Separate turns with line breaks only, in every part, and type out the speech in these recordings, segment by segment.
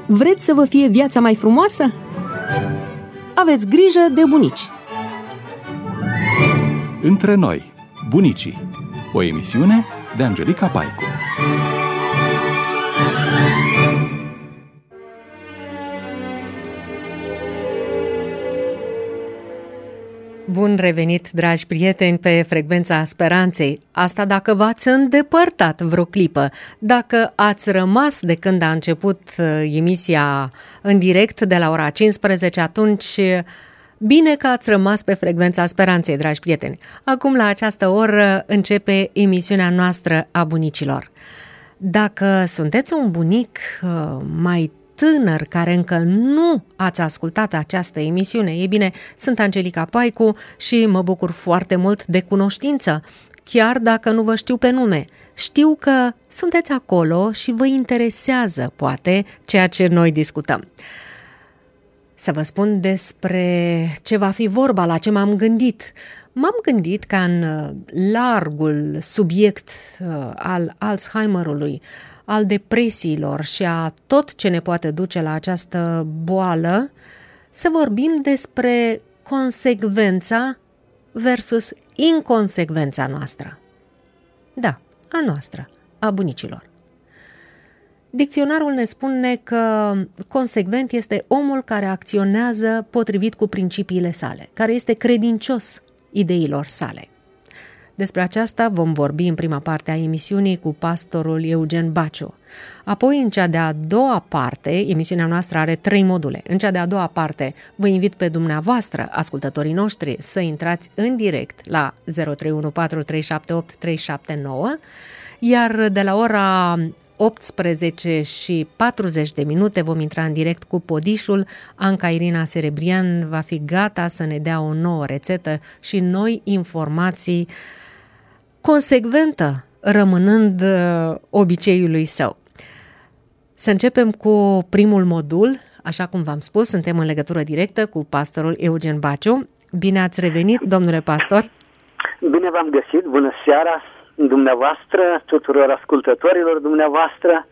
Vreți să vă fie viața mai frumoasă? Aveți grijă de bunici!
Între noi, bunicii. O emisiune de Angelica Paicu.
Bun revenit, dragi prieteni, pe Frecvența Speranței. Asta dacă v-ați îndepărtat vreo clipă. Dacă ați rămas de când a început emisia în direct de la ora 15, atunci bine că ați rămas pe Frecvența Speranței, dragi prieteni. Acum, la această oră, începe emisiunea noastră a bunicilor. Dacă sunteți un bunic mai tânăr care încă nu ați ascultat această emisiune, e bine, sunt Angelica Paicu și mă bucur foarte mult de cunoștință, chiar dacă nu vă știu pe nume. Știu că sunteți acolo și vă interesează, poate, ceea ce noi discutăm. Să vă spun despre ce va fi vorba, la ce m-am gândit. M-am gândit ca în largul subiect al Alzheimerului, al depresiilor și a tot ce ne poate duce la această boală, să vorbim despre consecvența versus inconsecvența noastră. Da, a noastră, a bunicilor. Dicționarul ne spune că consecvent este omul care acționează potrivit cu principiile sale, care este credincios ideilor sale. Despre aceasta vom vorbi în prima parte a emisiunii cu pastorul Eugen Baciu. Apoi, în cea de-a doua parte, emisiunea noastră are 3 module. În cea de-a doua parte vă invit pe dumneavoastră, ascultătorii noștri, să intrați în direct la 0314378379, iar de la ora 18 și 40 de minute vom intra în direct cu Podișul. Anca Irina Serebrian va fi gata să ne dea o nouă rețetă și noi informații, consecventă, rămânând obiceiului său. Să începem cu primul modul. Așa cum v-am spus, suntem în legătură directă cu pastorul Eugen Baciu. Bine ați revenit, domnule pastor!
Bine v-am găsit, bună seara dumneavoastră, tuturor ascultătorilor dumneavoastră.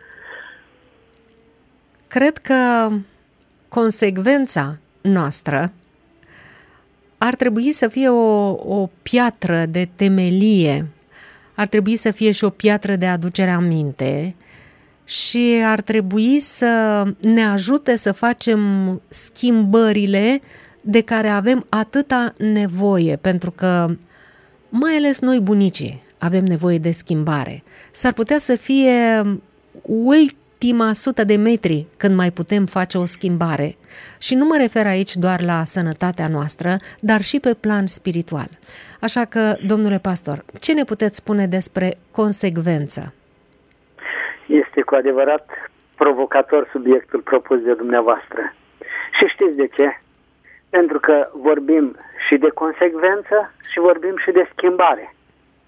Cred că consecvența noastră ar trebui să fie o piatră de temelie, ar trebui să fie și o piatră de aducere aminte și ar trebui să ne ajute să facem schimbările de care avem atâta nevoie, pentru că mai ales noi bunicii avem nevoie de schimbare. S-ar putea să fie ultima 100 de metri când mai putem face o schimbare. Și nu mă refer aici doar la sănătatea noastră, dar și pe plan spiritual. Așa că, domnule pastor, ce ne puteți spune despre consecvență?
Este cu adevărat provocator subiectul propus de dumneavoastră. Și știți de ce? Pentru că vorbim și de consecvență și vorbim și de schimbare.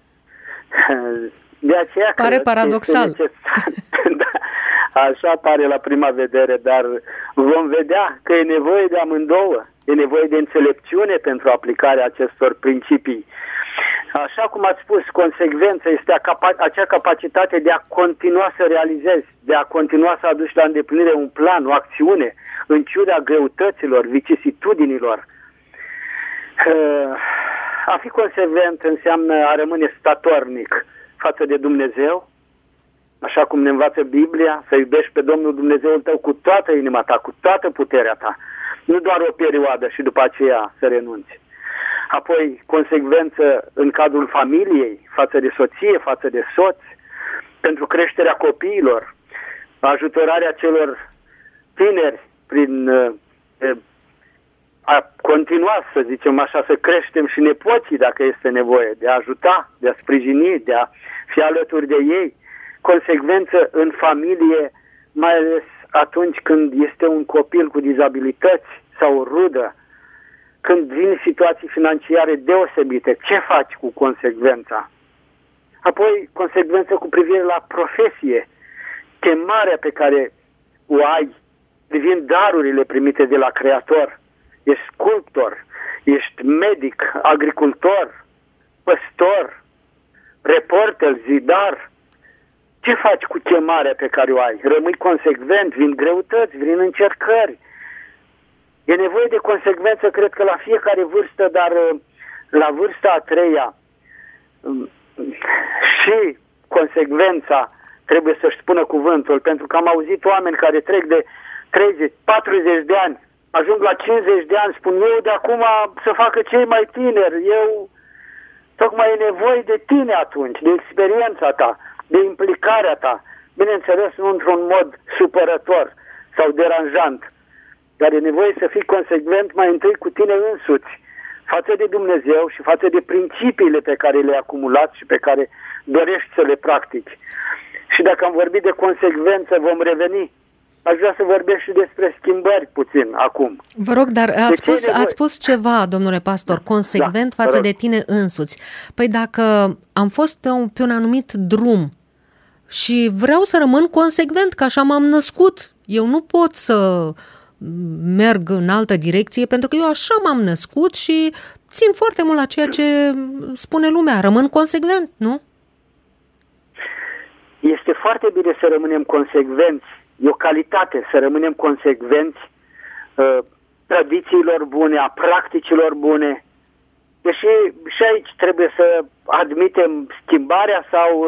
De aceea
pare paradoxal.
Da, așa pare la prima vedere, dar vom vedea că e nevoie de amândouă. E nevoie de înțelepciune pentru aplicarea acestor principii. Așa cum ați spus, consecvența este acea capacitate de a continua să realizezi, de a continua să aduci la îndeplinire un plan, o acțiune, în ciuda greutăților, vicisitudinilor. A fi consecvent înseamnă a rămâne statornic față de Dumnezeu, așa cum ne învață Biblia, să iubești pe Domnul Dumnezeul tău cu toată inima ta, cu toată puterea ta, nu doar o perioadă și după aceea să renunți. Apoi, consecvență în cadrul familiei, față de soție, față de soț, pentru creșterea copiilor, ajutorarea celor tineri prin a continua, să zicem așa, să creștem și nepoții dacă este nevoie, de a ajuta, de a sprijini, de a fi alături de ei. Consecvență în familie, mai ales atunci când este un copil cu dizabilități sau o rudă, când vin situații financiare deosebite, ce faci cu consecvența? Apoi, consecvență cu privire la profesie, chemarea pe care o ai privind darurile primite de la Creator. Ești sculptor, ești medic, agricultor, păstor, reporter, zidar. Ce faci cu chemarea pe care o ai? Rămâi consecvent, vin greutăți, vin încercări. E nevoie de consecvență, cred că la fiecare vârstă, dar la vârsta a treia și consecvența trebuie să-și spună cuvântul, pentru că am auzit oameni care trec de 30, 40 de ani, ajung la 50 de ani, spun eu de acum să facă cei mai tineri, eu tocmai e nevoie de tine atunci, de experiența ta, de implicarea ta, bineînțeles nu într-un mod supărător sau deranjant, dar e nevoie să fii consecvent mai întâi cu tine însuți, față de Dumnezeu și față de principiile pe care le-ai acumulat și pe care dorești să le practici. Și dacă am vorbit de consecvență, vom reveni. Aș vrea să vorbesc și despre schimbări puțin acum.
Vă rog, dar ați spus ceva, domnule pastor, consecvent față de tine însuți. Păi dacă am fost pe un anumit drum și vreau să rămân consecvent, că așa m-am născut, eu nu pot să merg în altă direcție, pentru că eu așa m-am născut și țin foarte mult la ceea ce spune lumea. Rămân consecvent, nu?
Este foarte bine să rămânem consecvenți. E o calitate să rămânem consecvenți tradițiilor bune, a practicilor bune. Deși și aici trebuie să admitem schimbarea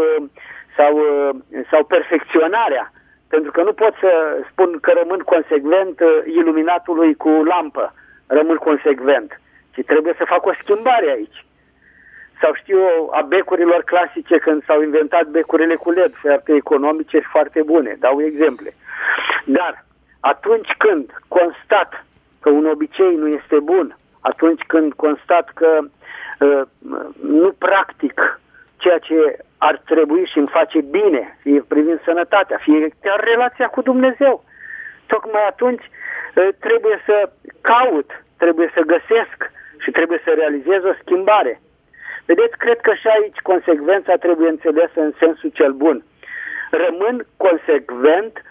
sau perfecționarea. Pentru că nu pot să spun că rămân consecvent iluminatului cu lampă. Rămân consecvent. Ci trebuie să fac o schimbare aici. Sau știu eu, a becurilor clasice, când s-au inventat becurile cu LED, foarte economice și foarte bune. Dau exemple. Dar atunci când constat că un obicei nu este bun, atunci când constat că nu practic ceea ce ar trebui și îmi face bine, fie privind sănătatea, fie chiar relația cu Dumnezeu, tocmai atunci trebuie să caut, trebuie să găsesc și trebuie să realizez o schimbare. Vedeți, cred că și aici consecvența trebuie înțelesă în sensul cel bun. Rămân consecvent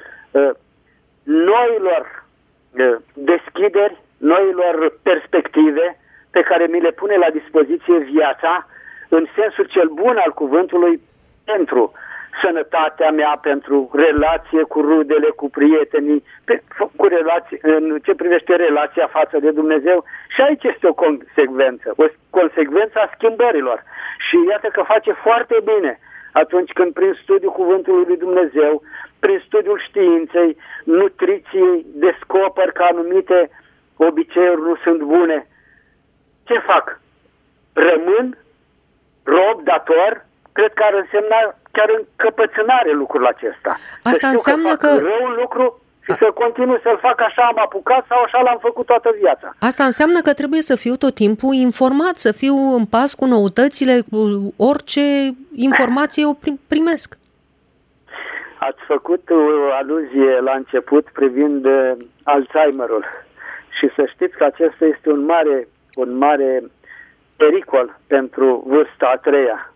noilor deschideri, noilor perspective pe care mi le pune la dispoziție viața, în sensul cel bun al cuvântului, pentru sănătatea mea, pentru relație cu rudele, cu prietenii, în ce privește relația față de Dumnezeu. Și aici este o consecvență, o consecvență a schimbărilor. Și iată că face foarte bine atunci când prin studiul cuvântului lui Dumnezeu, prin studiul științei, nutriției, descoper că anumite obiceiuri nu sunt bune. Ce fac? Rămân rob, dator? Cred că ar însemna chiar încăpățânare lucrul acesta.
Asta înseamnă că
rău un lucru și să continui să-l fac așa am apucat sau așa l-am făcut toată viața.
Asta înseamnă că trebuie să fiu tot timpul informat, să fiu în pas cu noutățile, cu orice informație eu primesc.
Ați făcut o aluzie la început privind Alzheimerul și să știți că acesta este un mare pericol pentru vârsta a treia.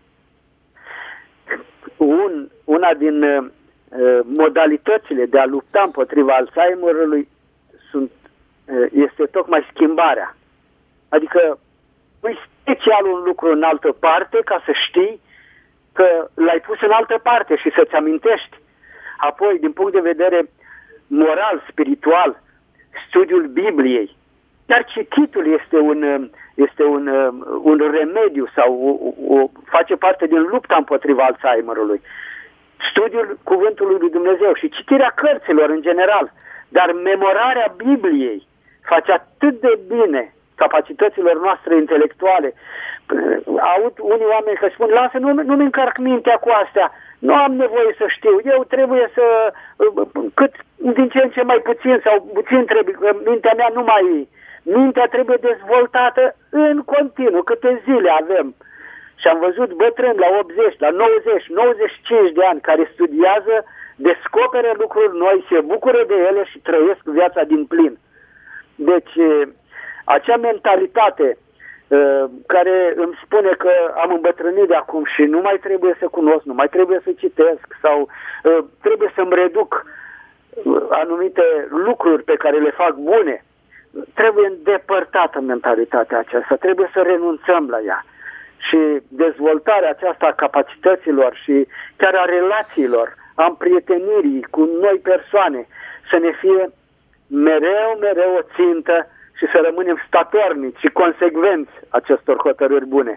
Una din modalitățile de a lupta împotriva Alzheimerului este tocmai schimbarea. Adică pui special un lucru în altă parte ca să știi că l-ai pus în altă parte și să-ți amintești. Apoi, din punct de vedere moral, spiritual, studiul Bibliei, chiar cititul este un remediu sau face parte din lupta împotriva Alzheimerului. Studiul cuvântului lui Dumnezeu și citirea cărților în general, dar memorarea Bibliei face atât de bine capacităților noastre intelectuale. Aud unii oameni că spun, lasă, nu-mi încarc mintea cu astea, nu am nevoie să știu, eu trebuie să, din ce în ce mai puțin sau puțin trebuie, că mintea mea nu mai... Mintea trebuie dezvoltată în continuu, câte zile avem. Și am văzut bătrâni la 80, la 90, 95 de ani care studiază, descoperă lucruri noi, se bucură de ele și trăiesc viața din plin. Deci, acea mentalitate care îmi spune că am îmbătrânit de acum și nu mai trebuie să cunosc, nu mai trebuie să citesc sau trebuie să-mi reduc anumite lucruri pe care le fac bune, trebuie îndepărtată mentalitatea aceasta, trebuie să renunțăm la ea. Și dezvoltarea aceasta a capacităților și chiar a relațiilor, a împrietenirii cu noi persoane, să ne fie mereu o țintă și să rămânem statornici și consecvenți acestor hotărâri bune.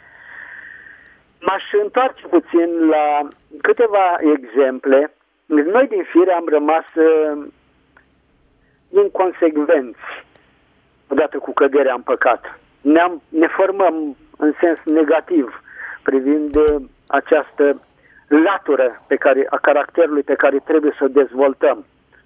M-aș întoarce puțin la câteva exemple. Noi din fire am rămas inconsecvenți odată cu căderea în păcat. Ne formăm în sens negativ privind această latură a caracterului pe care trebuie să o dezvoltăm.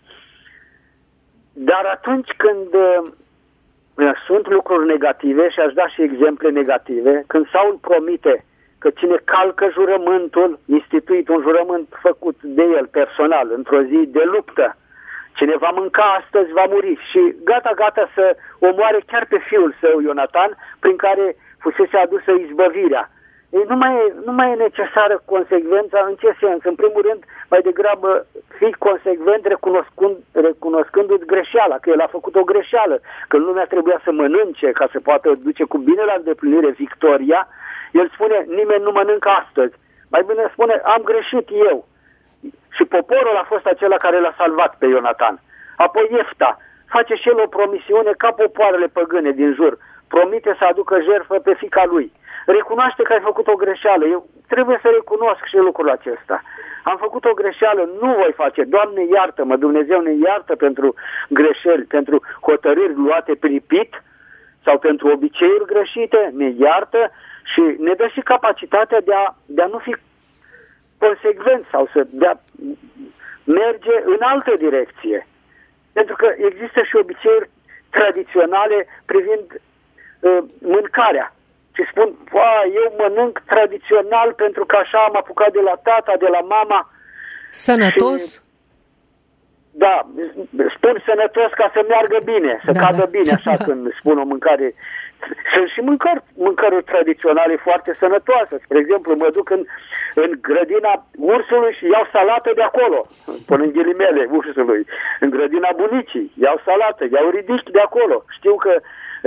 Dar atunci când sunt lucruri negative, și aș da și exemple negative, când Saul promite că cine calcă jurământul, instituit un jurământ făcut de el personal, într-o zi de luptă, cine va mânca astăzi va muri și gata să omoare chiar pe fiul său Ionatan, prin care fusese adusă izbăvirea. Ei, nu mai e necesară consecvența. În ce sens? În primul rând, mai degrabă fii consecvent recunoscându-ți greșeala, că el a făcut o greșeală, că lumea trebuia să mănânce ca să poată duce cu bine la îndeplinire victoria. El spune, nimeni nu mănâncă astăzi. Mai bine spune, am greșit eu. Și poporul a fost acela care l-a salvat pe Ionatan. Apoi Iefta face și el o promisiune ca popoarele păgâne din jur. Promite să aducă jertfă pe fiica lui. Recunoaște că ai făcut o greșeală. Eu trebuie să recunosc și lucrul acesta. Am făcut o greșeală, nu voi face. Doamne, iartă-mă, Dumnezeu ne iartă pentru greșeli, pentru hotărâri luate pripit sau pentru obiceiuri greșite, ne iartă și ne dă și capacitatea de a nu fi consecvent sau de a merge în altă direcție. Pentru că există și obiceiuri tradiționale privind mâncarea. Și spun, eu mănânc tradițional pentru că așa am apucat de la tata, de la mama.
Sănătos?
Și, da, spun sănătos ca să meargă bine, să cadă bine, așa când spun o mâncare. Sunt și mâncăruri tradiționale foarte sănătoase. Spre exemplu, mă duc în grădina ursului și iau salată de acolo, până în ghilimele ursului. În grădina bunicii iau salată, iau ridici de acolo. Știu că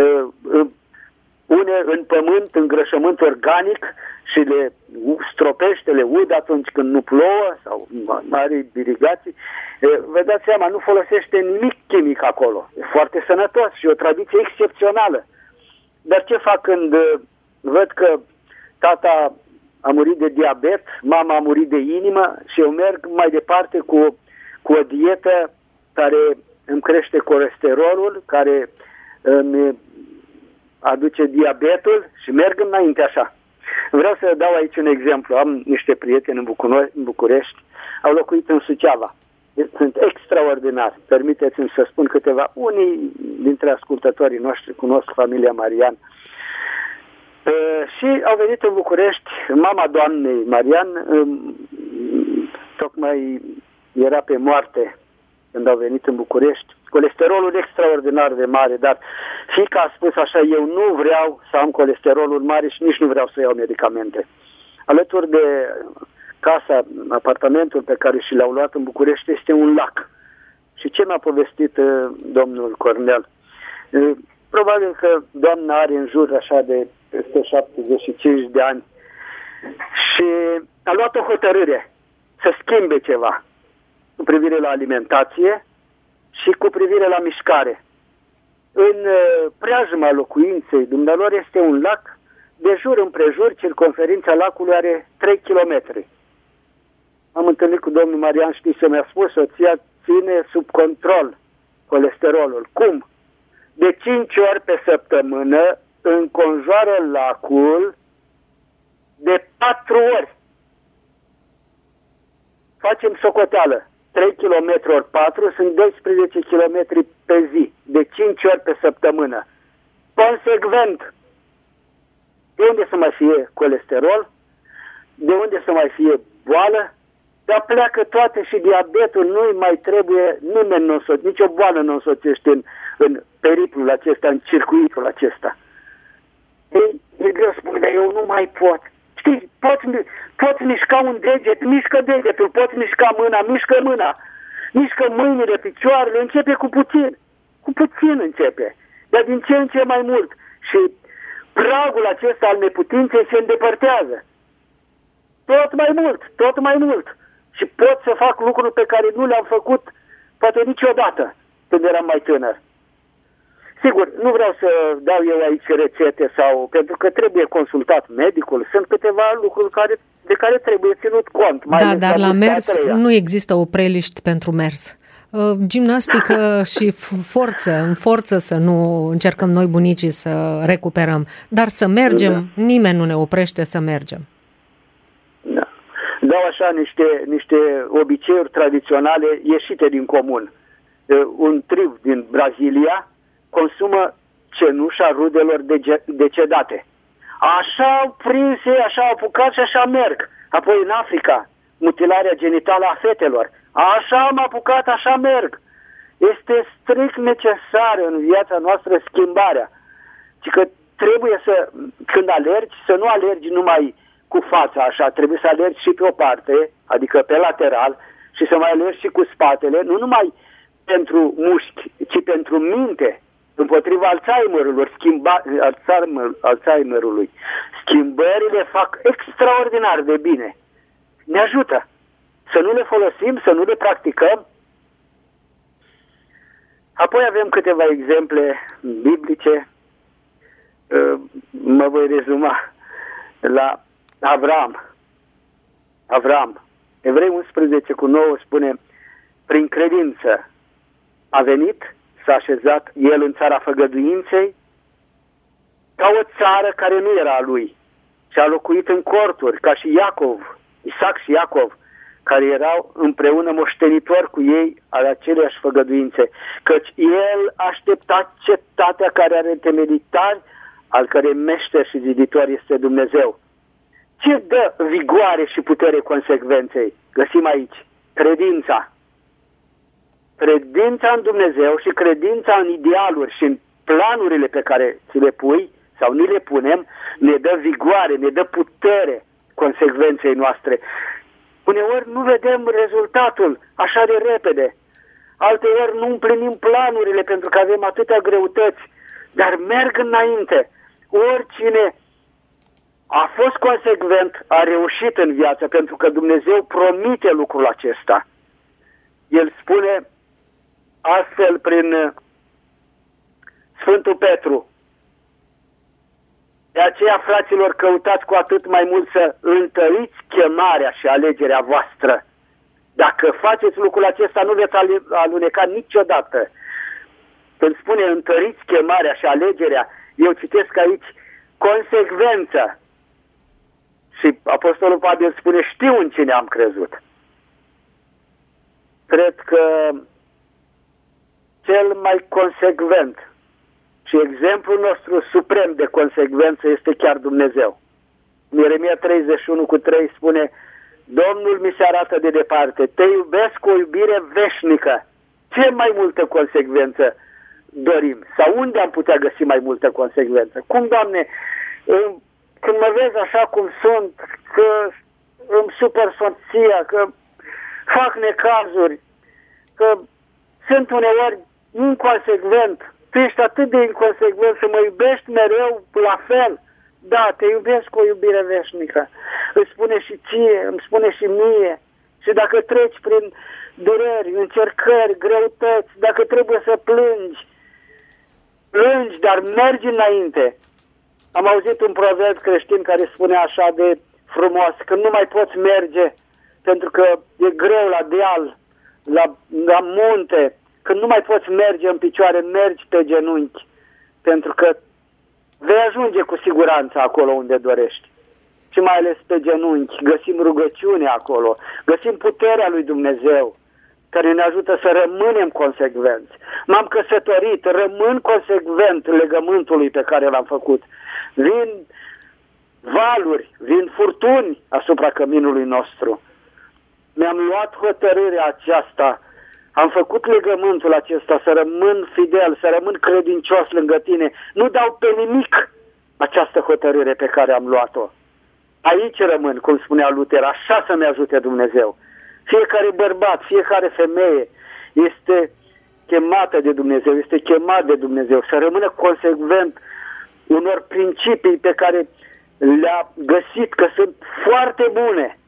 pune în pământ îngrășământ organic și le stropește, le ud atunci când nu plouă sau mari irigații. Vă dați seama, nu folosește nimic chimic acolo. E foarte sănătos și o tradiție excepțională. Dar ce fac când văd că tata a murit de diabet, mama a murit de inimă și eu merg mai departe cu o dietă care îmi crește colesterolul, care îmi aduce diabetul și merg înainte așa. Vreau să dau aici un exemplu. Am niște prieteni în București, au locuit în Suceava. Sunt extraordinari. Permiteți-mi să spun câteva. Unii dintre ascultătorii noștri cunosc familia Marian. Și au venit în București. Mama doamnei Marian tocmai era pe moarte când au venit în București. Colesterolul extraordinar de mare, dar fiica a spus așa, eu nu vreau să am colesterolul mare și nici nu vreau să iau medicamente. Alături de casa, apartamentul pe care și l-au luat în București este un lac. Și ce mi-a povestit domnul Cornel? Probabil că doamna are în jur așa de peste 75 de ani și a luat o hotărâre să schimbe ceva cu privire la alimentație și cu privire la mișcare. În preajma locuinței dumnealor este un lac, de jur împrejur, circumferința lacului are 3 km. Am întâlnit cu domnul Marian, știți ce mi-a spus? Soția ține sub control colesterolul. Cum? De 5 ori pe săptămână înconjoară lacul de 4 ori. Facem socoteală. 3 km ori 4 sunt 12 km pe zi, de 5 ori pe săptămână. Consecvent. De unde să mai fie colesterol? De unde să mai fie boală? Dar pleacă toate și diabetul, nu-i mai trebuie, nimeni nicio boală nu însoțește în periplul acesta, în circuitul acesta. Ei, e greu spune, dar eu nu mai pot. Știi, poți mișca un deget, mișcă degetul, poți mișca mâna, mișcă mâna, mișcă mâinile, picioarele, începe cu puțin începe, dar din ce în ce mai mult. Și pragul acesta al neputinței se îndepărtează. Tot mai mult. și pot să fac lucruri pe care nu le-am făcut poate niciodată când eram mai tânăr. Sigur, nu vreau să dau eu aici rețete pentru că trebuie consultat medicul. Sunt câteva lucruri de care trebuie ținut cont.
Da, dar la mers nu există opreliști pentru mers. Gimnastică și forță să nu încercăm noi bunicii să recuperăm. Dar să mergem, nimeni nu ne oprește să mergem.
Da. Dau așa niște obiceiuri tradiționale ieșite din comun. Un triv din Brazilia consumă cenușa rudelor decedate. Așa au prins ei, așa au apucat și așa merg. Apoi în Africa, mutilarea genitală a fetelor. Așa am apucat, așa merg. Este strict necesară în viața noastră schimbarea. Și că trebuie când alergi, să nu alergi numai cu fața așa, trebuie să alergi și pe o parte, adică pe lateral, și să mai alergi și cu spatele, nu numai pentru mușchi, ci pentru minte, împotriva Alzheimerului. Schimbările fac extraordinar de bine. Ne ajută să nu le folosim, să nu le practicăm. Apoi avem câteva exemple biblice. Mă voi rezuma la Avram. Evrei 11:9 spune: prin credință a venit, s-a așezat el în țara făgăduinței, ca o țară care nu era a lui, și a locuit în corturi, ca și Isaac și Iacov, care erau împreună moștenitori cu ei ale aceleiași făgăduințe, căci el aștepta cetatea care are temelitari, al cărei meșter și ziditor este Dumnezeu. Ce dă vigoare și putere consecvenței? Găsim aici credința. Credința în Dumnezeu și credința în idealuri și în planurile pe care ți le pui sau ni le punem, ne dă vigoare, ne dă putere consecvenței noastre. Uneori nu vedem rezultatul așa de repede. Alteori nu împlinim planurile pentru că avem atâtea greutăți, dar merg înainte. Oricine a fost consecvent a reușit în viață, pentru că Dumnezeu promite lucrul acesta. El spune astfel prin Sfântul Petru: de aceea, fraților, căutați cu atât mai mult să întăriți chemarea și alegerea voastră. Dacă faceți lucrul acesta, nu veți aluneca niciodată. Când spune întăriți chemarea și alegerea, eu citesc aici consecvență. Și Apostolul Pavel spune: știu în cine am crezut. Cred că cel mai consecvent și exemplul nostru suprem de consecvență este chiar Dumnezeu. Ieremia 31:3 spune: Domnul mi se arată de departe, te iubesc cu o iubire veșnică. Ce mai multă consecvență dorim? Sau unde am putea găsi mai multă consecvență? Cum, Doamne, când mă vezi așa cum sunt, că îmi supăr soția, că fac necazuri, că sunt uneori inconsecvent, tu ești atât de inconsecvent să mă iubești mereu la fel. Da, te iubesc cu o iubire veșnică. Îți spune și ție, îmi spune și mie. Și dacă treci prin dureri, încercări, greutăți, dacă trebuie să plângi, dar mergi înainte. Am auzit un proverb creștin care spune așa de frumos: când nu mai poți merge pentru că e greu la deal, la munte, când nu mai poți merge în picioare, mergi pe genunchi, pentru că vei ajunge cu siguranță acolo unde dorești. Și mai ales pe genunchi, găsim rugăciune acolo, găsim puterea lui Dumnezeu, care ne ajută să rămânem consecvenți. M-am căsătorit, rămân consecvent legământului pe care l-am făcut. Vin valuri, vin furtuni asupra căminului nostru. Mi-am luat hotărârea aceasta, am făcut legământul acesta să rămân fidel, să rămân credincios lângă tine. Nu dau pe nimic această hotărâre pe care am luat-o. Aici rămân, cum spunea Luther, așa să-mi ajute Dumnezeu. Fiecare bărbat, fiecare femeie este chemată de Dumnezeu, este chemat de Dumnezeu să rămână consecvent unor principii pe care le-a găsit că sunt foarte bune.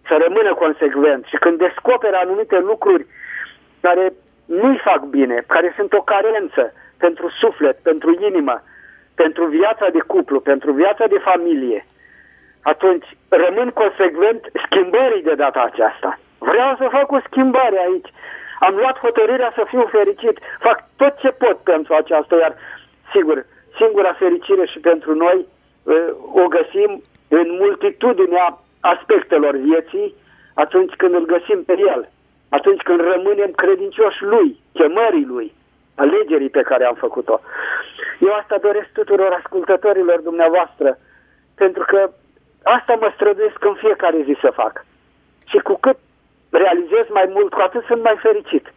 să rămână consecvent și când descoperă anumite lucruri care nu-i fac bine, care sunt o carență pentru suflet, pentru inimă, pentru viața de cuplu, pentru viața de familie, atunci rămân consecvent schimbării de data aceasta. Vreau să fac o schimbare aici. Am luat hotărârea să fiu fericit. Fac tot ce pot pentru aceasta, iar sigur, singura fericire și pentru noi o găsim în multitudinea aspectelor vieții atunci când îl găsim pe El. Atunci când rămânem credincioși Lui, chemării Lui, alegerii pe care am făcut-o. Eu asta doresc tuturor ascultătorilor dumneavoastră, pentru că asta mă străduiesc în fiecare zi să fac. Și cu cât realizez mai mult, cu atât sunt mai fericit.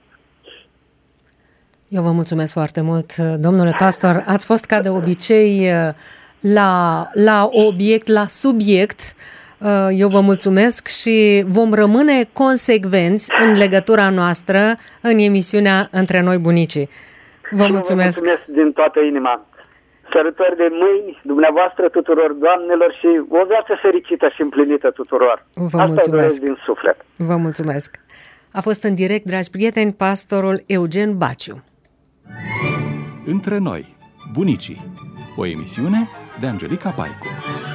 Eu vă mulțumesc foarte mult, domnule pastor. Ați fost ca de obicei la obiect, la subiect. Eu vă mulțumesc și vom rămâne consecvenți în legătura noastră în emisiunea Între Noi Bunicii. Vă mulțumesc.
Vă mulțumesc din toată inima. Sărători de mâini dumneavoastră tuturor doamnelor și o viață fericită și împlinită tuturor.
Vă mulțumesc
din suflet.
Vă mulțumesc. A fost în direct, dragi prieteni, pastorul Eugen Baciu.
Între Noi, Bunicii. O emisiune de Angelica Paicu.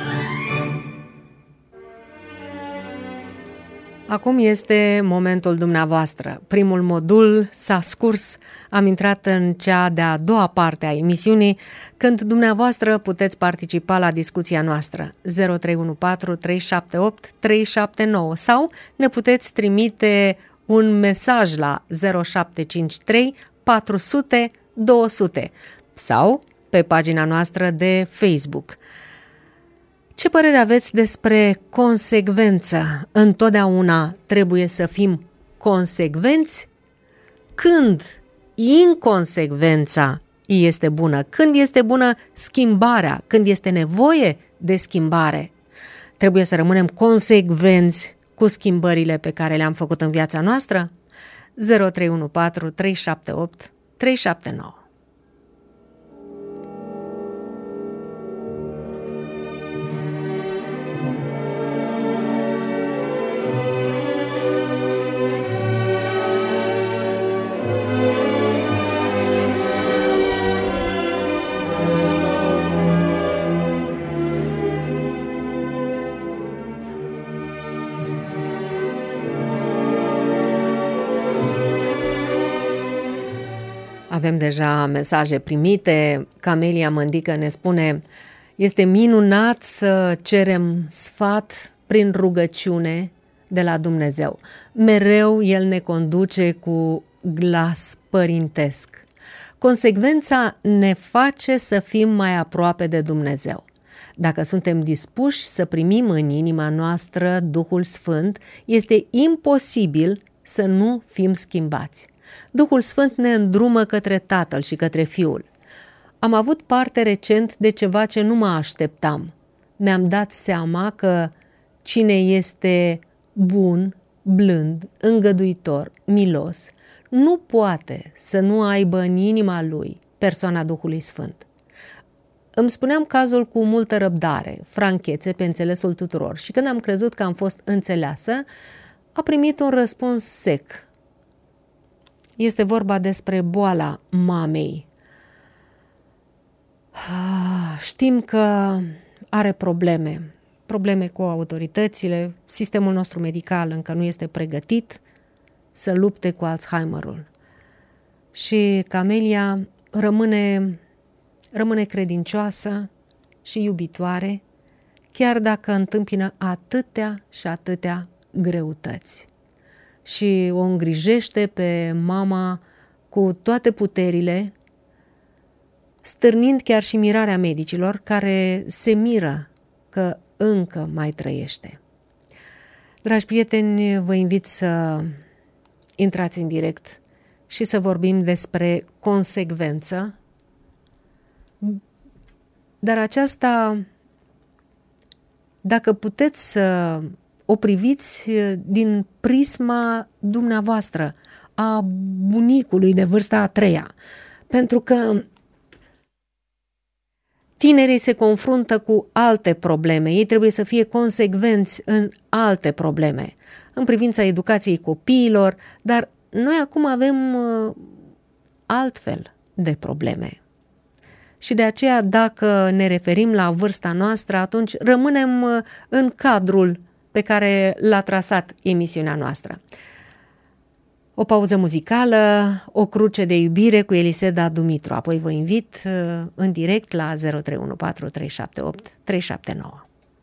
Acum este momentul dumneavoastră. Primul modul s-a scurs, am intrat în cea de-a doua parte a emisiunii, când dumneavoastră puteți participa la discuția noastră 0314 378 379 sau ne puteți trimite un mesaj la 0753 400 200 sau pe pagina noastră de Facebook. Ce părere aveți despre consecvență? Întotdeauna trebuie să fim consecvenți? Când inconsecvența este bună? Când este bună schimbarea? Când este nevoie de schimbare? Trebuie să rămânem consecvenți cu schimbările pe care le-am făcut în viața noastră? 0314 378 379. Avem deja mesaje primite. Camelia Mândică ne spune: este minunat să cerem sfat prin rugăciune de la Dumnezeu. Mereu El ne conduce cu glas părintesc. Consecvența ne face să fim mai aproape de Dumnezeu. Dacă suntem dispuși să primim în inima noastră Duhul Sfânt, este imposibil să nu fim schimbați. Duhul Sfânt ne îndrumă către Tatăl și către Fiul. Am avut parte recent de ceva ce nu mă așteptam. Mi-am dat seama că cine este bun, blând, îngăduitor, milos, nu poate să nu aibă în inima lui persoana Duhului Sfânt. Îmi spuneam cazul cu multă răbdare, franchețe pe înțelesul tuturor și când am crezut că am fost înțeleasă, a primit un răspuns sec. Este vorba despre boala mamei. Știm că are probleme cu autoritățile, sistemul nostru medical încă nu este pregătit să lupte cu Alzheimerul. Și Camelia rămâne credincioasă și iubitoare, chiar dacă întâmpină atâtea și atâtea greutăți. Și o îngrijește pe mama cu toate puterile, stârnind chiar și mirarea medicilor care se miră că încă mai trăiește. Dragi prieteni, vă invit să intrați în direct și să vorbim despre consecvență, dar aceasta, dacă puteți să o priviți din prisma dumneavoastră, a bunicului de vârsta a treia, pentru că tinerii se confruntă cu alte probleme, ei trebuie să fie consecvenți în alte probleme, în privința educației copiilor, dar noi acum avem altfel de probleme. Și de aceea, dacă ne referim la vârsta noastră, atunci rămânem în cadrul pe care l-a trasat emisiunea noastră. O pauză muzicală, O cruce de iubire cu Eliseda Dumitru. Apoi vă invit în direct la 0314 378 379.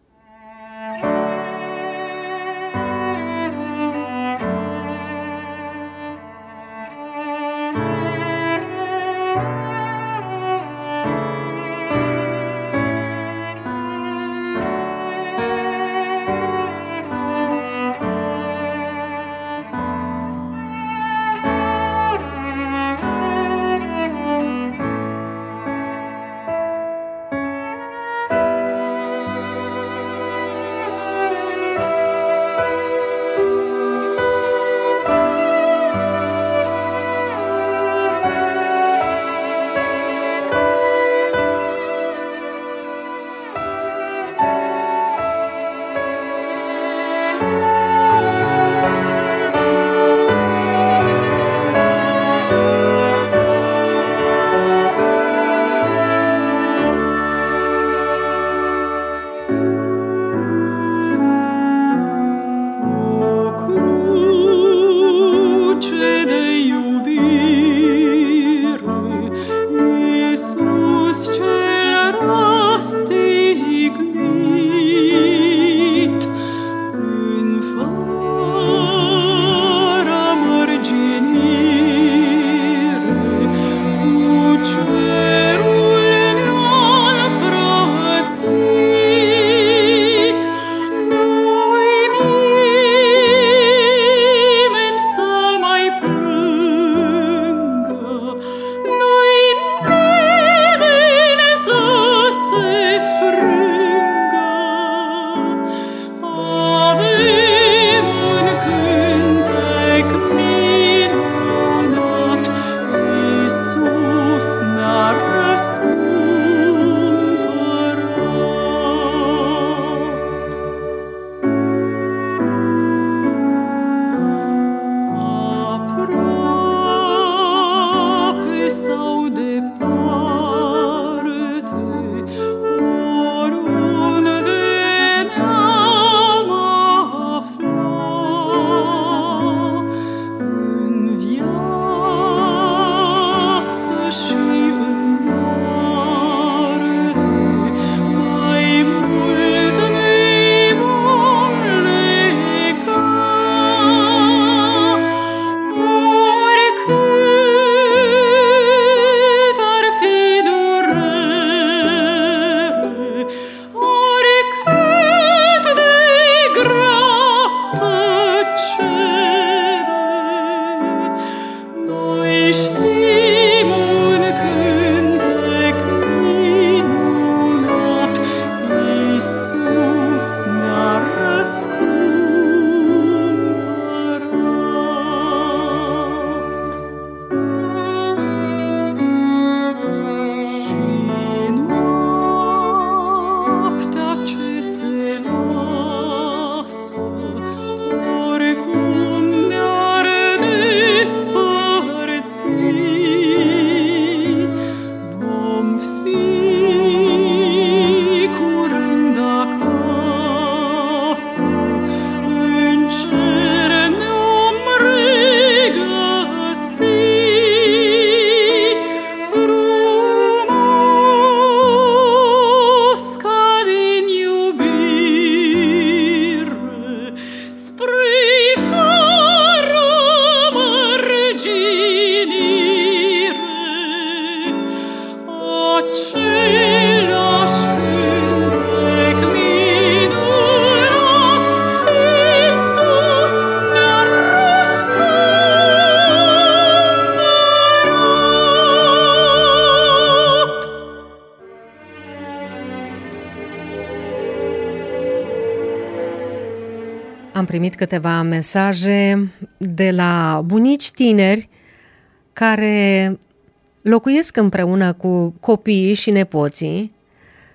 Am primit câteva mesaje de la bunici tineri care locuiesc împreună cu copiii și nepoții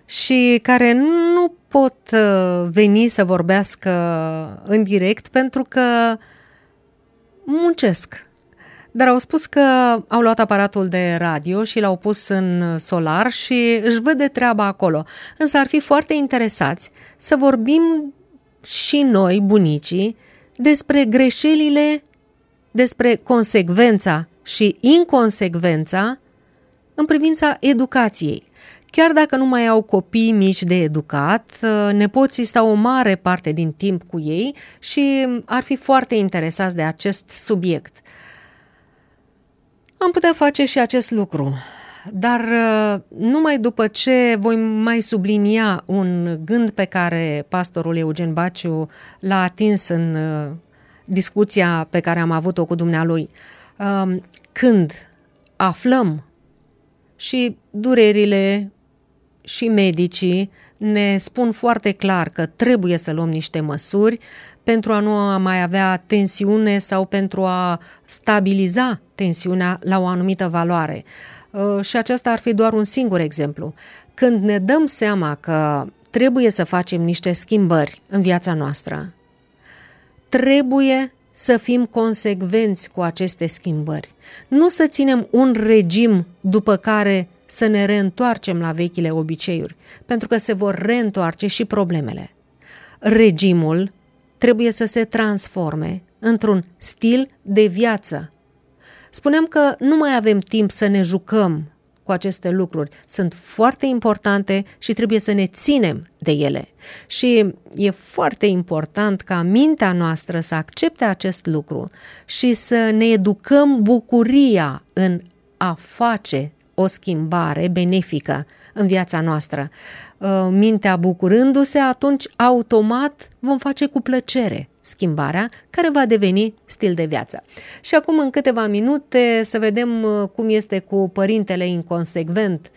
și care nu pot veni să vorbească în direct pentru că muncesc. Dar au spus că au luat aparatul de radio și l-au pus în solar și își văd de treaba acolo. Însă ar fi foarte interesați să vorbim și noi, bunicii, despre greșelile, despre consecvența și inconsecvența în privința educației. Chiar dacă nu mai au copii mici de educat, nepoții stau o mare parte din timp cu ei și ar fi foarte interesați de acest subiect. Am putea face și acest lucru, dar numai după ce voi mai sublinia un gând pe care pastorul Eugen Baciu l-a atins în discuția pe care am avut-o cu dumnealui. Când aflăm și durerile și medicii ne spun foarte clar că trebuie să luăm niște măsuri pentru a nu mai avea tensiune sau pentru a stabiliza tensiunea la o anumită valoare. Și acesta ar fi doar un singur exemplu. Când ne dăm seama că trebuie să facem niște schimbări în viața noastră, trebuie să fim consecvenți cu aceste schimbări. Nu să ținem un regim după care să ne reîntoarcem la vechile obiceiuri, pentru că se vor reîntoarce și problemele. Regimul trebuie să se transforme într-un stil de viață. Spuneam că nu mai avem timp să ne jucăm cu aceste lucruri. Sunt foarte importante și trebuie să ne ținem de ele. Și e foarte important ca mintea noastră să accepte acest lucru și să ne educăm bucuria în a face o schimbare benefică în viața noastră. Mintea bucurându-se, atunci automat vom face cu plăcere schimbarea care va deveni stil de viață. Și acum în câteva minute să vedem cum este cu părintele inconsecvent.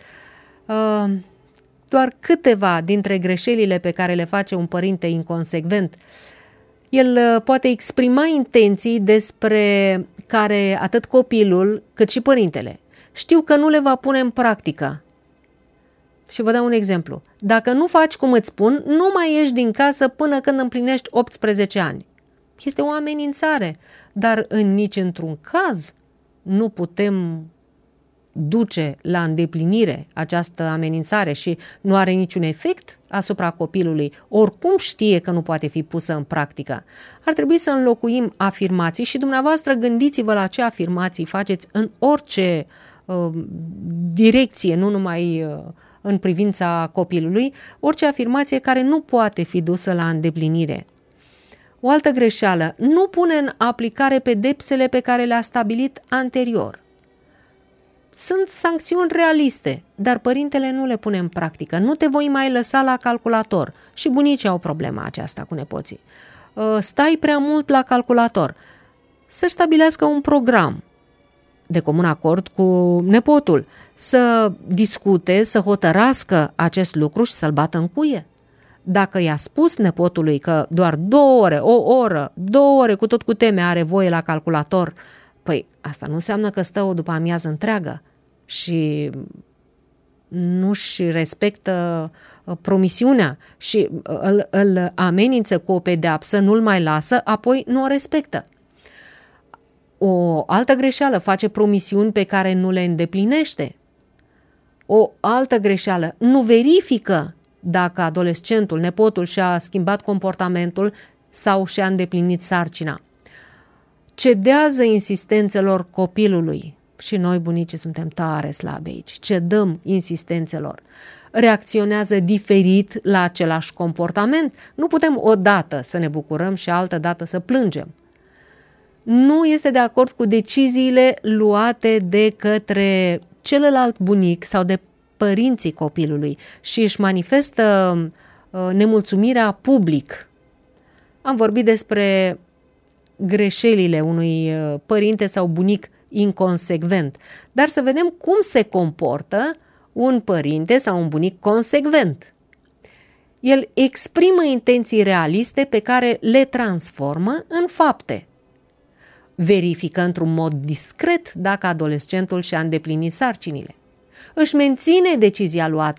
Doar câteva dintre greșelile pe care le face un părinte inconsecvent. El poate exprima intenții despre care atât copilul cât și părintele știu că nu le va pune în practică. Și vă dau un exemplu. Dacă nu faci cum îți spun, nu mai ieși din casă până când împlinești 18 ani. Este o amenințare, dar în nici într-un caz nu putem duce la îndeplinire această amenințare și nu are niciun efect asupra copilului. Oricum știe că nu poate fi pusă în practică. Ar trebui să înlocuim afirmații și dumneavoastră gândiți-vă la ce afirmații faceți în orice direcție, nu numai în privința copilului, orice afirmație care nu poate fi dusă la îndeplinire. O altă greșeală, nu pune în aplicare pedepsele pe care le-a stabilit anterior. Sunt sancțiuni realiste, dar părintele nu le pune în practică. Nu te voi mai lăsa la calculator. Și bunicii au problema aceasta cu nepoții. Stai prea mult la calculator. Să stabilească un program de comun acord cu nepotul, să discute, să hotărască acest lucru și să-l bată în cuie. Dacă i-a spus nepotului că doar 2 ore, o oră, 2 ore cu tot cu teme are voie la calculator, păi asta nu înseamnă că stă o după amiază întreagă și nu-și respectă promisiunea și îl amenință cu o pedeapsă, nu-l mai lasă, apoi nu o respectă. O altă greșeală, face promisiuni pe care nu le îndeplinește. O altă greșeală, nu verifică dacă adolescentul, nepotul și-a schimbat comportamentul sau și-a îndeplinit sarcina. Cedează insistențelor copilului. Și noi, bunicii, suntem tare slabi aici. Cedăm insistențelor. Reacționează diferit la același comportament. Nu putem odată să ne bucurăm și altă dată să plângem. Nu este de acord cu deciziile luate de către celălalt bunic sau de părinții copilului și își manifestă nemulțumirea public. Am vorbit despre greșelile unui părinte sau bunic inconsecvent, dar să vedem cum se comportă un părinte sau un bunic consecvent. El exprimă intenții realiste pe care le transformă în fapte. Verifică într-un mod discret dacă adolescentul și-a îndeplinit sarcinile. Își menține decizia luată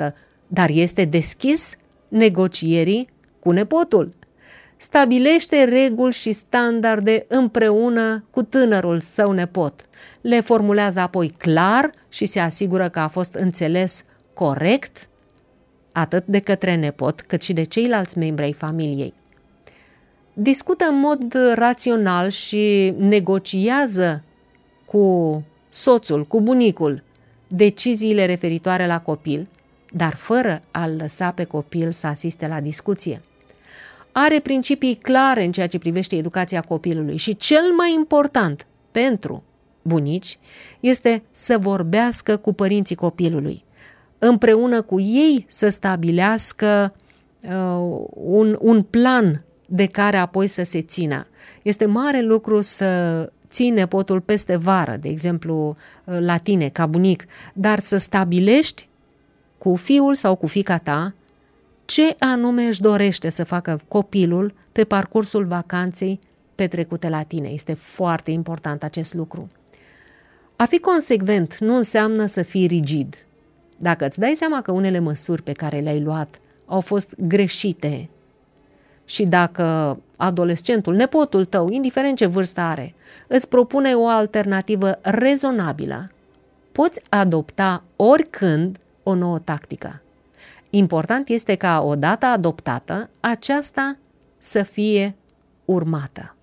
dar este deschis negocierii cu nepotul. Stabilește reguli și standarde împreună cu tânărul său nepot. Le formulează apoi clar și se asigură că a fost înțeles corect atât de către nepot cât și de ceilalți membri ai familiei. Discută în mod rațional și negociază cu soțul, cu bunicul, deciziile referitoare la copil, dar fără a-l lăsa pe copil să asiste la discuție. Are principii clare în ceea ce privește educația copilului și cel mai important pentru bunici este să vorbească cu părinții copilului, împreună cu ei să stabilească un plan de care apoi să se țină. Este mare lucru să ții nepotul peste vară, de exemplu la tine, ca bunic, dar să stabilești cu fiul sau cu fiica ta ce anume își dorește să facă copilul pe parcursul vacanței petrecute la tine. Este foarte important acest lucru. A fi consecvent nu înseamnă să fii rigid. Dacă îți dai seama că unele măsuri pe care le-ai luat au fost greșite și dacă adolescentul, nepotul tău, indiferent ce vârstă are, îți propune o alternativă rezonabilă, poți adopta oricând o nouă tactică. Important este ca, odată adoptată, aceasta să fie urmată.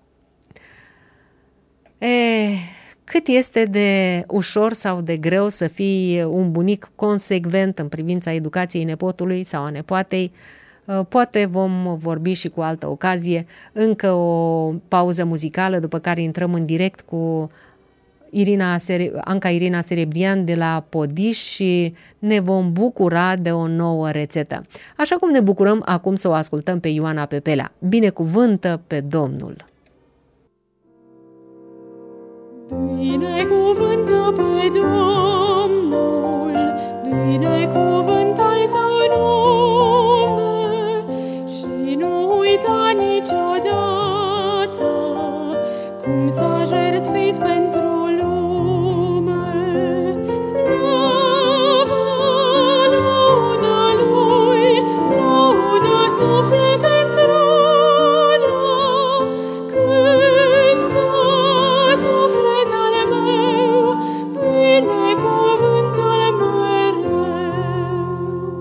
Cât este de ușor sau de greu să fii un bunic consecvent în privința educației nepotului sau a nepoatei, poate vom vorbi și cu altă ocazie. Încă o pauză muzicală, după care intrăm în direct cu Anca Irina Serebrian de la Podiș și ne vom bucura de o nouă rețetă. Așa cum ne bucurăm acum să o ascultăm pe Ioana Pepelea. Binecuvântă pe Domnul!
Binecuvântă pe Domnul, binecuvântă-L sau nume și nu uita niciodată cum s-a jertfit pentru lume. Slavă, laudă Lui, laudă suflete într-una, cântă sufletele meu, binecuvântă-L mereu.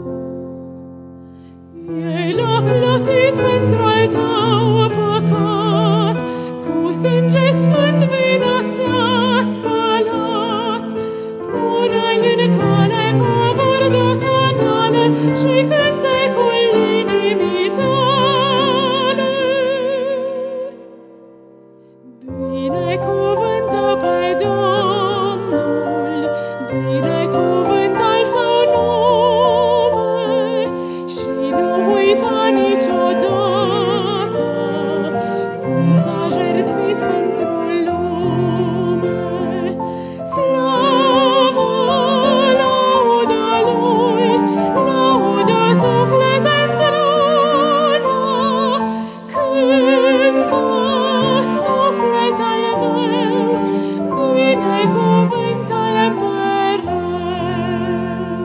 El a plătit pentru al tău păcat, cu sânge sfânt vina ți-a spălat. Pune-i în cale covorda sanane și cântecul inimii tale. Binecuvântă pe Domnul, binecuvântă-L sau nume și nu uita niciodată cum s-a jertfit pentru lume. Slavă, laudă Lui, laudă suflete într-una, cântă sufletele meu, binecuvântă-L mereu.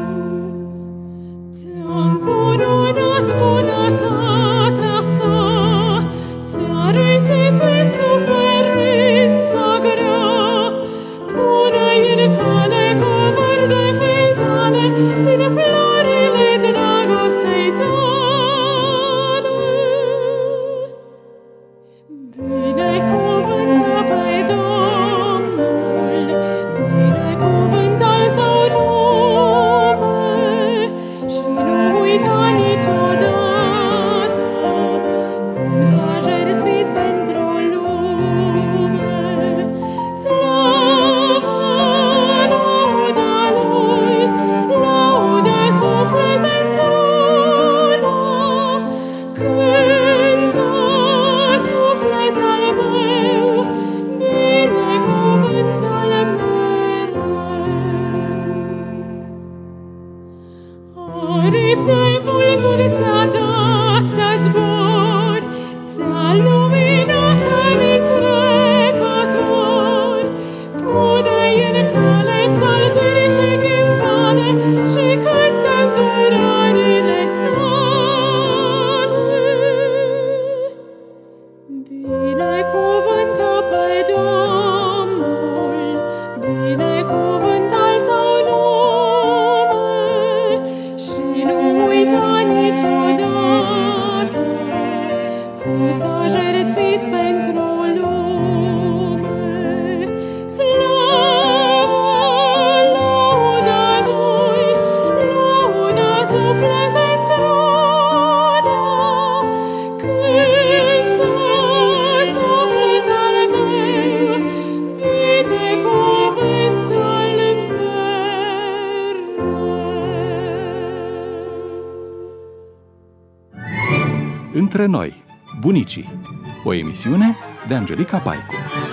Între noi, bunicii. O emisiune de Angelica Paicu.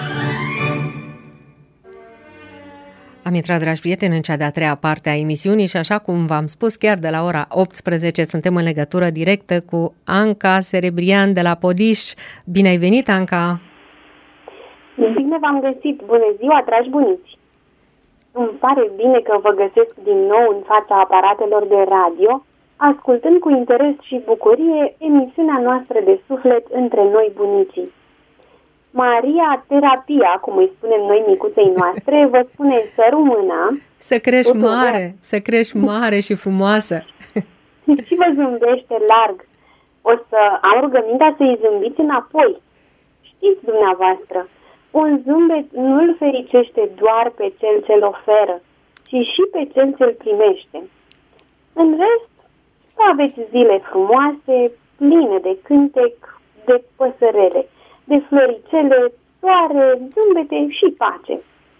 Am intrat, dragi prieteni, în cea de-a treia parte a emisiunii și așa cum v-am spus, chiar de la ora 18 suntem în legătură directă cu Anca Serebrian de la Podiș. Bine ai venit, Anca!
Bine v-am găsit! Bună ziua, dragi bunici! Îmi pare bine că vă găsesc din nou în fața aparatelor de radio, ascultând cu interes și bucurie emisiunea noastră de suflet Între noi, bunicii. Maria Terapia, cum îi spunem noi micuței noastre, vă spune să rămâna.
Să crești mare, să crești mare și frumoasă.
Și vă zâmbește larg. O să am rugămintea să-i zâmbiți înapoi. Știți dumneavoastră, un zâmbet nu-l fericește doar pe cel ce-l oferă, ci și pe cel ce-l primește. În rest, să aveți zile frumoase, pline de cântec, de păsărele, de floricele, soare, zâmbete și pace.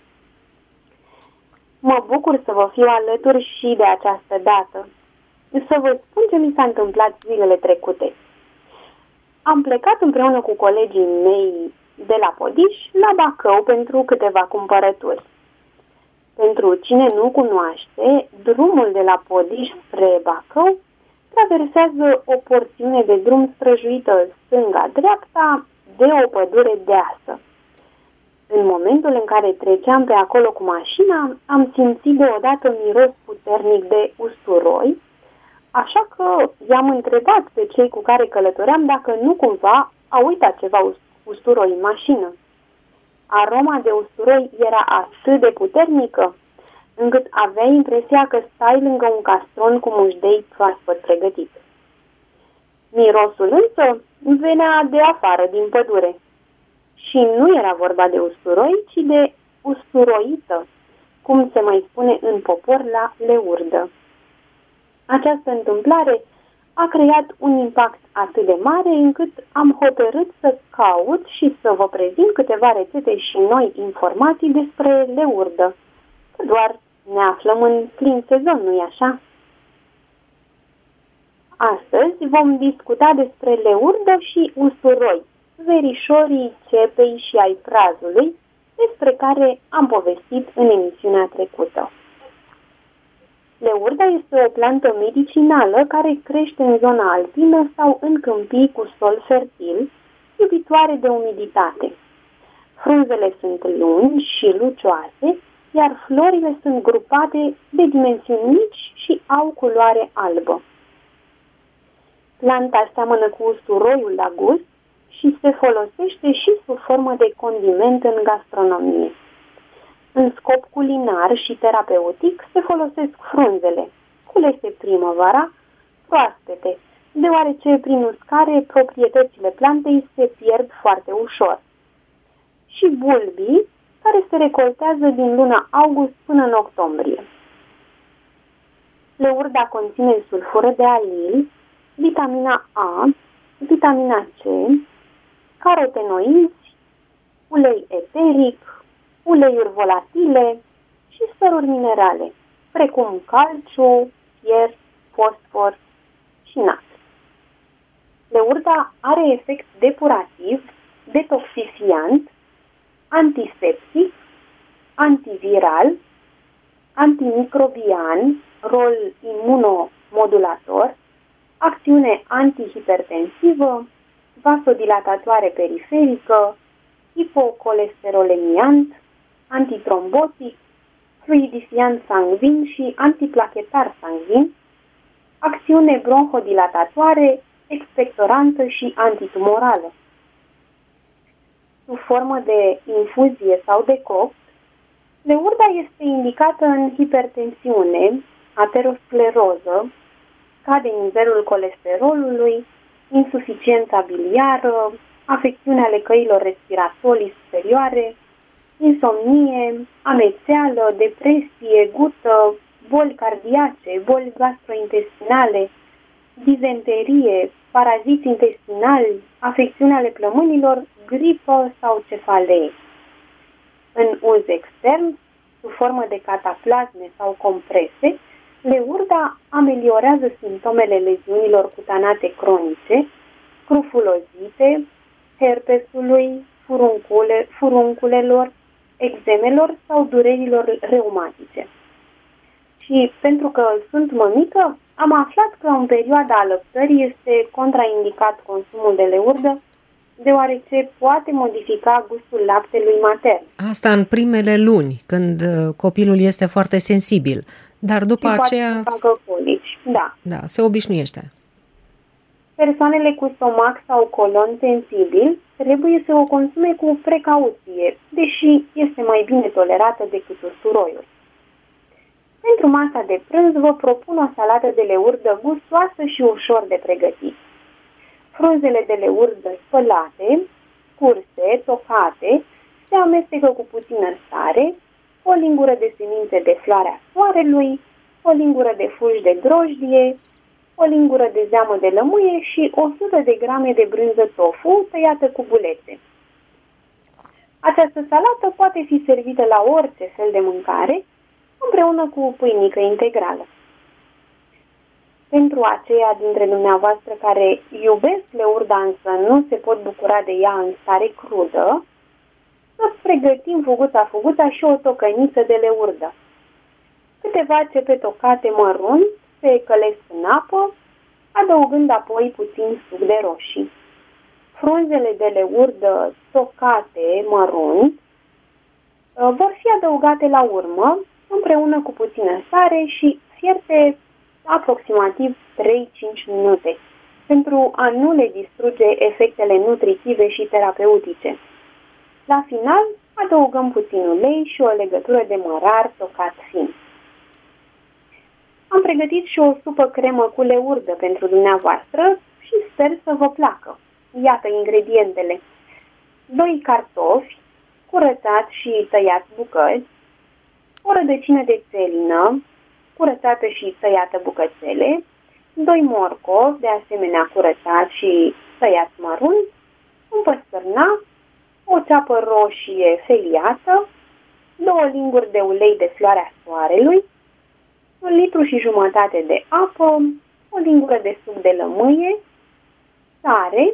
Mă bucur să vă fiu alături și de această dată. Să vă spun ce mi s-a întâmplat zilele trecute. Am plecat împreună cu colegii mei de la Podiș la Bacău pentru câteva cumpărături. Pentru cine nu cunoaște, drumul de la Podiș spre Bacău traversează o porțiune de drum străjuită stânga-dreapta de o pădure deasă. În momentul în care treceam pe acolo cu mașina, am simțit deodată miros puternic de usturoi, așa că i-am întrebat pe cei cu care călătoream dacă nu cumva au uitat ceva usturoi în mașină. Aroma de usturoi era atât de puternică, încât aveai impresia că stai lângă un castron cu mușdei proaspăt pregătit. Mirosul însă venea de afară, din pădure. Și nu era vorba de usturoi, ci de usturoită, cum se mai spune în popor la leurdă. Această întâmplare a creat un impact atât de mare încât am hotărât să caut și să vă prezint câteva rețete și noi informații despre leurdă. Doar ne aflăm în plin sezon, nu-i așa? Astăzi vom discuta despre leurdă și usturoi, verișorii cepei și ai prazului, despre care am povestit în emisiunea trecută. Leurda este o plantă medicinală care crește în zona alpină sau în câmpii cu sol fertil, iubitoare de umiditate. Frunzele sunt lungi și lucioase, iar florile sunt grupate de dimensiuni mici și au culoare albă. Planta seamănă cu usturoiul la gust și se folosește și sub formă de condiment în gastronomie. În scop culinar și terapeutic se folosesc frunzele, culese primăvara, proaspete, deoarece prin uscare proprietățile plantei se pierd foarte ușor. Și bulbii, care se recoltează din luna august până în octombrie. Leurda conține sulfură de alil, vitamina A, vitamina C, carotenoizi, ulei eteric, uleiuri volatile și săruri minerale, precum calciu, fier, fosfor și natri. Leurda are efect depurativ, detoxifiant, antiseptic, antiviral, antimicrobian, rol imunomodulator, acțiune antihipertensivă, vasodilatatoare periferică, hipocolesterolemiant, antitrombotic, fluidifiant sanguin și antiplachetar sanguin, acțiune bronhodilatatoare, expectorantă și antitumorală. Sub formă de infuzie sau de coct, leurda este indicată în hipertensiune, ateroscleroză, scade nivelul colesterolului, insuficiența biliară, afecțiuni ale căilor respiratorii superioare, insomnie, amețeală, depresie, gută, boli cardiace, boli gastrointestinale, dizenterie, paraziți intestinali, afecțiuni ale plămânilor, gripă sau cefalee. În uz extern, sub formă de cataplasme sau comprese, leurda ameliorează simptomele leziunilor cutanate cronice, scrufulozite, herpesului, furunculelor, eczemelor sau durerilor reumatice. Și pentru că sunt mămică, am aflat că în perioada alăptării este contraindicat consumul de leurdă, deoarece poate modifica gustul laptelui matern.
Asta în primele luni, când copilul este foarte sensibil, dar după
Și
aceea
colici. Da.
da, se obișnuiește.
Persoanele cu stomac sau colon sensibil trebuie să o consume cu precauție, deși este mai bine tolerată decât usturoiul. Pentru masa de prânz vă propun o salată de leurdă gustoasă și ușor de pregătit. Frunzele de leurdă spălate, curse, tocate, se amestecă cu puțină sare, o lingură de semințe de floarea soarelui, o lingură de fulgi de drojdie, o lingură de zeamă de lămâie și 100 de grame de brânză tofu tăiată cu bulețe. Această salată poate fi servită la orice fel de mâncare, împreună cu pâinică integrală. Pentru aceia dintre dumneavoastră care iubesc leurda, însă nu se pot bucura de ea în stare crudă, să pregătim fuguța și o tocăniță de leurdă. Câteva cepe tocate mărunți se călesc în apă, adăugând apoi puțin suc de roșii. Frunzele de leurdă tocate mărunt vor fi adăugate la urmă, împreună cu puțină sare și fierte aproximativ 3-5 minute, pentru a nu le distruge efectele nutritive și terapeutice. La final, adăugăm puțin ulei și o legătură de mărar tocat fin. Am pregătit și o supă cremă cu leurdă pentru dumneavoastră și sper să vă placă. Iată ingredientele: 2 cartofi, curățați și tăiați bucăți, o rădăcină de țelină, curățată și tăiată bucățele, 2 morcovi, de asemenea curățați și tăiați mărunt, un păstărnac, o ceapă roșie feliată, 2 linguri de ulei de floarea soarelui, 1,5 litri de apă, o lingură de suc de lămâie, sare,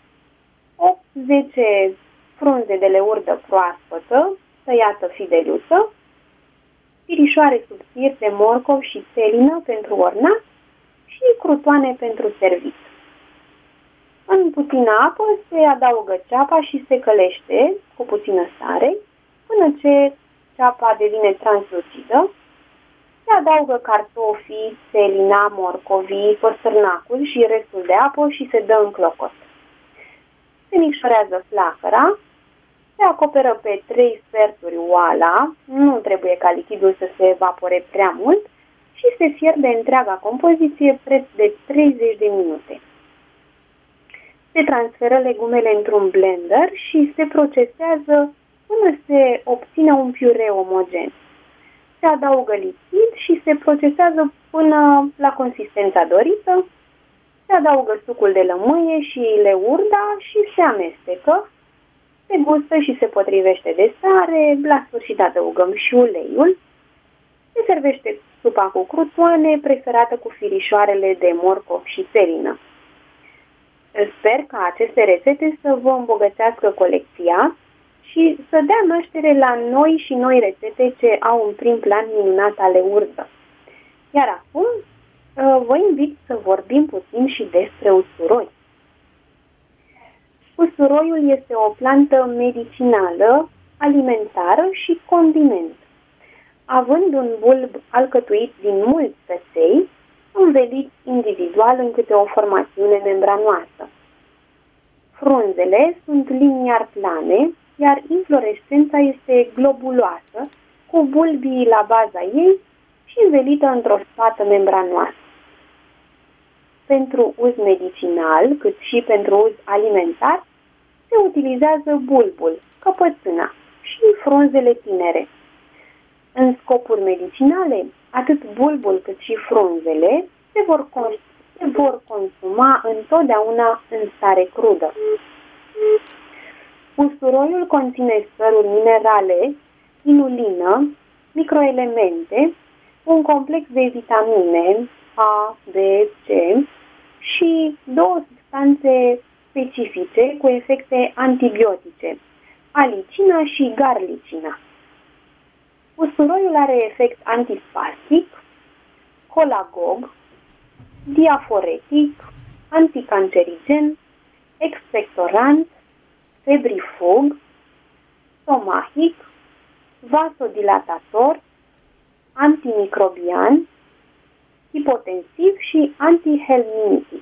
8-10 frunze de leurdă proaspătă, tăiată fideliuță, pirișoare subțiri de morcov și țelină pentru ornat și crutoane pentru servit. În puțină apă se adaugă ceapa și se călește cu puțină sare până ce ceapa devine translucidă. Se adaugă cartofii, țelina, morcovii, păstărnacul și restul de apă și se dă în clocot. Se micșorează flacăra, se acoperă pe 3 sferturi oala, nu trebuie ca lichidul să se evapore prea mult și se fierbe întreaga compoziție preț de 30 de minute. Se transferă legumele într-un blender și se procesează până se obține un piure omogen. Se adaugă lichid și se procesează până la consistența dorită, se adaugă sucul de lămâie și leurda și se amestecă, se gustă și se potrivește de sare, la sfârșit adăugăm și uleiul, se servește supa cu crutoane, preferată cu firișoarele de morcov și țelină. Sper ca aceste rețete să vă îmbogățească colecția și să dea naștere la noi și noi rețete ce au un prim plan minunat ale urdă. Iar acum vă invit să vorbim puțin și despre usturoi. Usturoiul este o plantă medicinală, alimentară și condiment. Având un bulb alcătuit din mulți căței, înveliți individual în câte o formațiune membranoasă. Frunzele sunt liniar plane, iar inflorescența este globuloasă, cu bulbii la baza ei și învelită într-o spată membranoasă. Pentru uz medicinal, cât și pentru uz alimentar, se utilizează bulbul, căpățâna și frunzele tinere. În scopuri medicinale, atât bulbul cât și frunzele se vor consuma întotdeauna în stare crudă. Usturoiul conține săruri minerale, inulină, microelemente, un complex de vitamine A, B, C și 2 substanțe specifice cu efecte antibiotice, alicina și garlicina. Usturoiul are efect antispastic, colagog, diaforetic, anticancerigen, expectorant, febrifug, stomahic, vasodilatator, antimicrobian, hipotensiv și antihelminitic.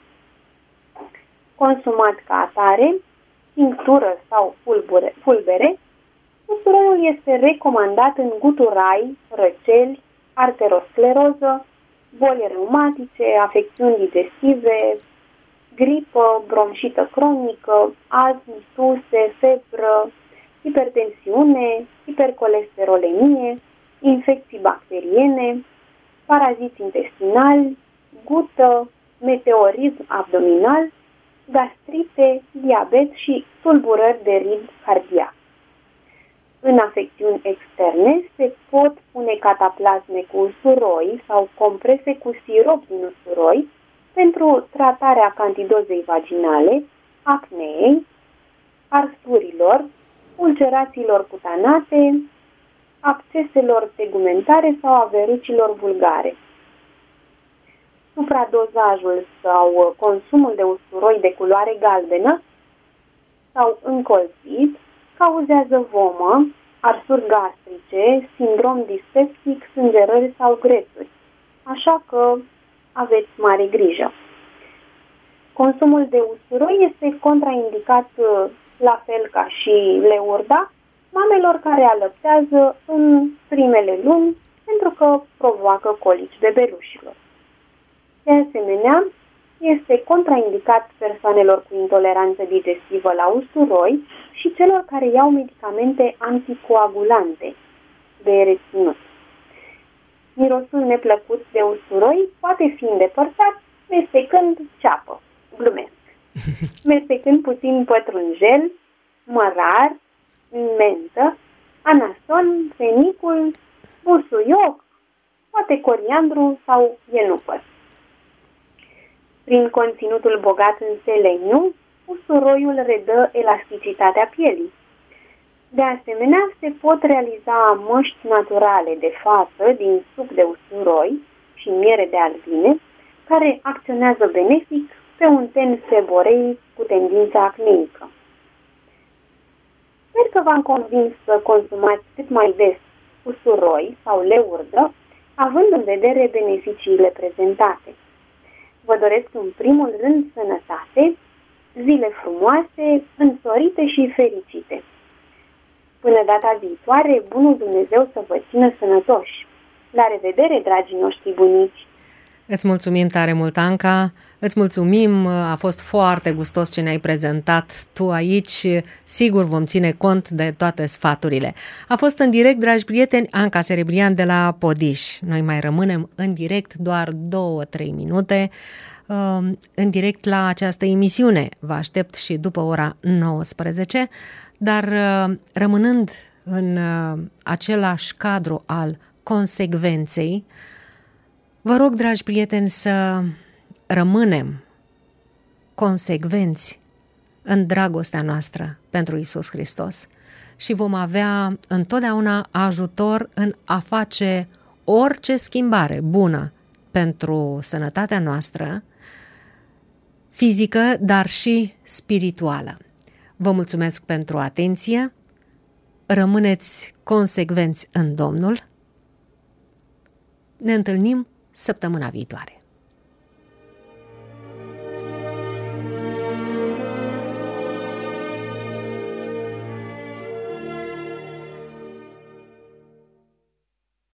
Consumat ca atare, tinctură sau pulbere, usturoiul este recomandat în guturai, răceli, arteroscleroză, boli reumatice, afecțiuni digestive, gripă, bronșită cronică, astm, tuse, febră, hipertensiune, hipercolesterolemie, infecții bacteriene, paraziți intestinali, gută, meteorism abdominal, gastrite, diabet și tulburări de ritm cardiac. În afecțiuni externe se pot pune cataplasme cu usturoi sau comprese cu sirop din usturoi pentru tratarea candidozei vaginale, acneei, arsurilor, ulcerațiilor cutanate, absceselor tegumentare sau a verrucilor vulgare. Supradozajul sau consumul de usturoi de culoare galbenă sau încolțit cauzează vomă, arsuri gastrice, sindrom dispeptic, sângerări sau gresuri. Așa că aveți mare grijă. Consumul de usturoi este contraindicat la fel ca și leurda mamelor care alăptează în primele luni pentru că provoacă colici bebelușilor. De asemenea, este contraindicat persoanelor cu intoleranță digestivă la usturoi și celor care iau medicamente anticoagulante de reținut. Mirosul neplăcut de usturoi poate fi îndepărtat mestecând ceapă, glumesc, mestecând puțin pătrunjel, mărar, mentă, anason, fenicul, busuioc, poate coriandru sau ienupăr. Prin conținutul bogat în seleniu, usturoiul redă elasticitatea pielii. De asemenea, se pot realiza măști naturale de față din suc de usturoi și miere de albine, care acționează benefic pe un ten seborei cu tendință acneică. Sper că v-am convins să consumați cât mai des usturoi sau leurdă, având în vedere beneficiile prezentate. Vă doresc în primul rând sănătate, zile frumoase, însorite și fericite. Până data viitoare, bunul Dumnezeu să vă țină sănătoși. La revedere, dragii noștri bunici!
Îți mulțumim tare mult, Anca, îți mulțumim, a fost foarte gustos ce ne-ai prezentat tu aici, sigur vom ține cont de toate sfaturile. A fost în direct, dragi prieteni, Anca Serebrian de la Podiș. Noi mai rămânem în direct doar 2-3 minute, în direct la această emisiune. Vă aștept și după ora 19, dar rămânând în același cadru al consecvenței, vă rog, dragi prieteni, să rămânem consecvenți în dragostea noastră pentru Iisus Hristos și vom avea întotdeauna ajutor în a face orice schimbare bună pentru sănătatea noastră, fizică, dar și spirituală. Vă mulțumesc pentru atenție, rămâneți consecvenți în Domnul, ne întâlnim săptămâna viitoare.